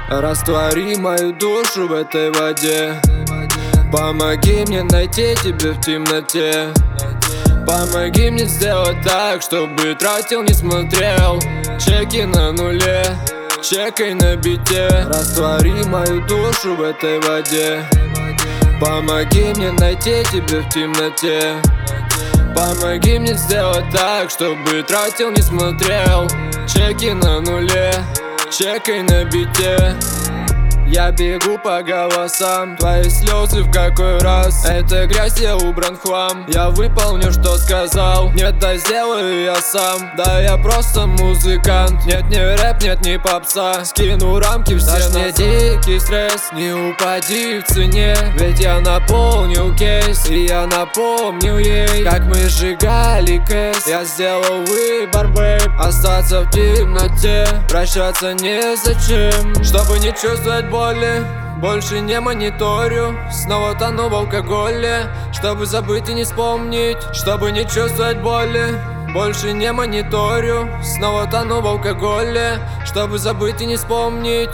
Раствори мою душу в этой воде. Помоги мне найти тебя в темноте. Помоги мне сделать так, чтобы тратил, не смотрел. Чеки на нуле, чекай на бите. Раствори мою душу в этой воде. Помоги мне найти тебя в темноте. Помоги мне сделать так, чтобы тратил, не смотрел. Чеки на нуле, чекай на бите. Я бегу по голосам, твои слезы в какой раз. Это грязь, я убран хлам. Я выполню, что сказал. Нет, да сделаю я сам. Да я просто музыкант. Нет, не рэп, нет, не попса. Скину рамки все назад. Мне дикий стресс, не упади в цене. Ведь я наполнил кейс, и я напомнил ей, как мы сжигали кэс. Я сделал выбор, бэйб, остаться в темноте. Прощаться незачем, чтобы не чувствовать боли. Больше не мониторю, снова тону в алкоголе. Чтобы забыть и не вспомнить, чтобы не чувствовать боли. Больше не мониторю, снова тону в алкоголе. Чтобы забыть и не вспомнить.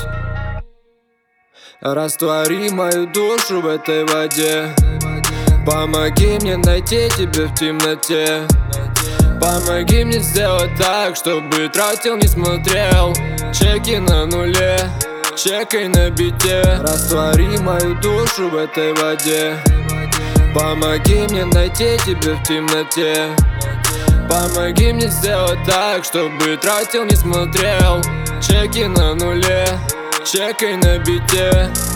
Раствори мою душу в этой воде. Помоги мне найти тебя в темноте. Помоги мне сделать так, чтобы тратил, не смотрел. Чеки на нуле, чекай на бите. Раствори мою душу в этой воде. Помоги мне найти тебя в темноте. Помоги мне сделать так, чтобы тратил, не смотрел. Чеки на нуле, чекай на бите.